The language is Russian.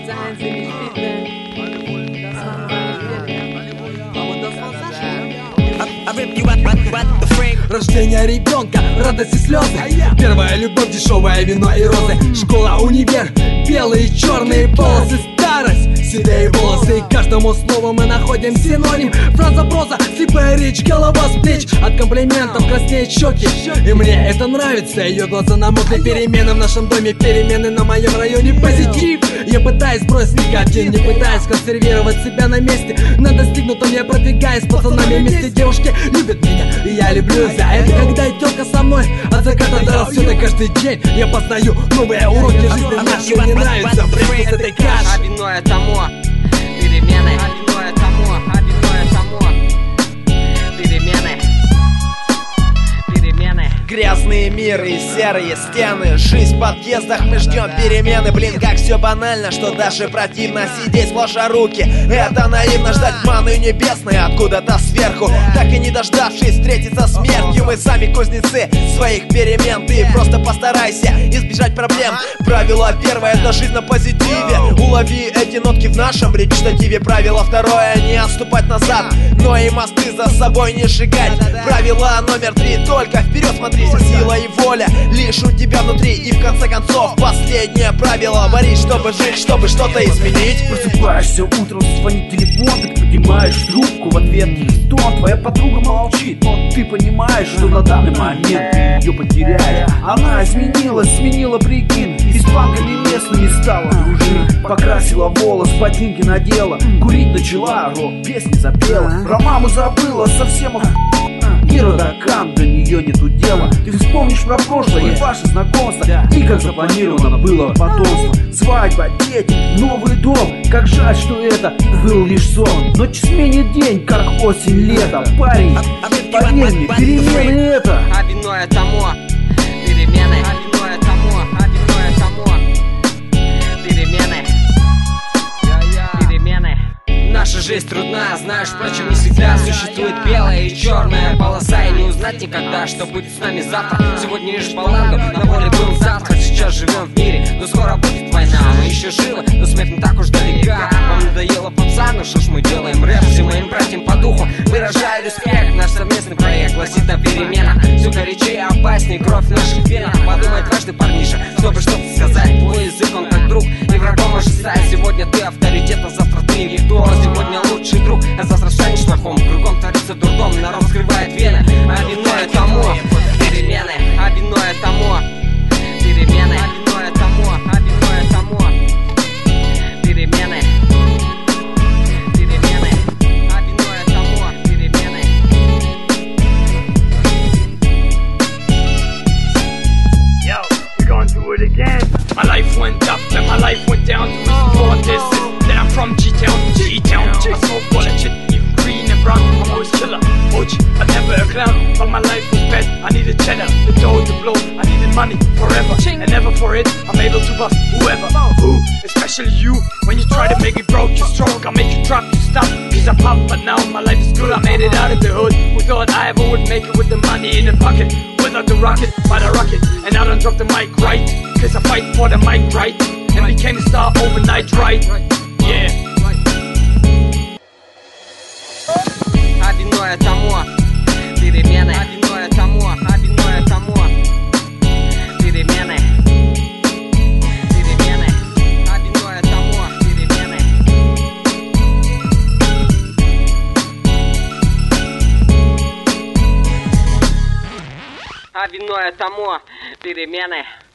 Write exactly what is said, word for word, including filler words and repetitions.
Seien Sie nicht bitte. Das war А вот das war Рождение ребенка, радость и слезы. Первая любовь, дешевое вино и розы. Школа, универ, белые и черные полосы. Старость, седые волосы. И каждому слову мы находим синоним. Фраза, проза, слепая речь, голова с плеч. От комплиментов краснеют щеки. И мне это нравится. Ее глаза на модные перемены в нашем доме. Перемены на моем районе. Позитив. Я пытаюсь бросить никотин, не пытаюсь консервировать себя на месте. На достигнутом я продвигаюсь с пацанами вместе. Девушки любят меня, и я люблю за это. Когда телка со мной от заката до рассвета. Каждый день я познаю новые уроки жизни нашей. Не нравится бред с этой кашей. А вино тому перемены. А вино тому, а вино тому перемены. Перемены. Грязные миры и серые стены. Жизнь в подъездах, мы ждем перемены. Блин, как все банально, что даже противно сидеть сложа руки. Это наивно ждать маны небесной откуда-то сверху. Так и не дождавшись встретиться смертью. Мы сами кузнецы своих перемен. Ты просто постарайся избежать проблем. Правило первое — это жизнь на позитиве. Улови эти нотки в нашем речитативе. Правило второе — не отступать назад, но и мосты за собой не сжигать. Правило номер три — только вперед смотри. Сила и воля лишь у тебя внутри. И в конце концов последнее правило — варить, чтобы жить, чтобы что-то изменить. Просыпаешься утром, звонит телефон, ты поднимаешь трубку, в ответ стон. Твоя подруга молчит, но ты понимаешь, что на данный момент ты ее потеряешь. Она изменилась, сменила прикид, и с панками местными стала дружить. Покрасила волос, ботинки надела, курить начала, рок-песни запела. Про маму забыла, совсем охуела. И родакам до нее нету дела. Ты вспомнишь про прошлое и ваше знакомство, и как запланировано было потомство. Свадьба, дети, новый дом. Как жаль, что это был лишь сон. Ночь сменит день, как осень, лето. Парень, поверь мне, перемены это. А вино тому перемены. А вино тому, а вино тому перемены. Перемены. Наша жизнь трудна, знаешь, впрочем, не всегда существует белая и черная полоса. И не узнать никогда, что будет с нами завтра. Сегодня лишь по ланду, на воле был завтра. Сейчас живем в мире, но скоро будет война. Мы еще живы, но смерть не так уж далека. Вам надоело, пацаны, что ж мы делаем рэп всем моим братьям по духу. Выражая респект, наш совместный проект гласит на перемена. Все горячее, опаснее, кровь в наших венах. Подумай дважды, парниша, чтобы что-то сказать. Твой язык, он как друг, и врагом может стать. Сегодня ты авторитет, а завтра ты никто. Сегодня лучший друг, а завтра станешь плохом. Кругом творится дурдом, народ скрывает вены. А вино тому перемены. А вино тому перемены. А вино тому, а вино тому перемены. Перемены. А вино тому перемены. Yo, we're gonna do it again. My life went up and my life went down. To support this is that I'm from G-Town, G-Town. I smoke all that shit, even green and brown. I'm always killer, O G, I'm never a clown. But my life was bad, I needed cheddar, the dough to blow. I needed money forever, and never for it I'm able to bust whoever. Who, especially you, when you try to make me broke, you stroke, I make you drop, you stop. Cause I pop, but now my life is good. I made it out of the hood. Who thought I ever would make it with the money in the pocket? Without the rocket, by the rocket. And I don't drop the mic right, cause I fight for the mic right. And became a star overnight, right? Yeah. А вино тому перемены. А вино тому, а вино тому перемены. Перемены. А вино тому перемены. А вино тому перемены.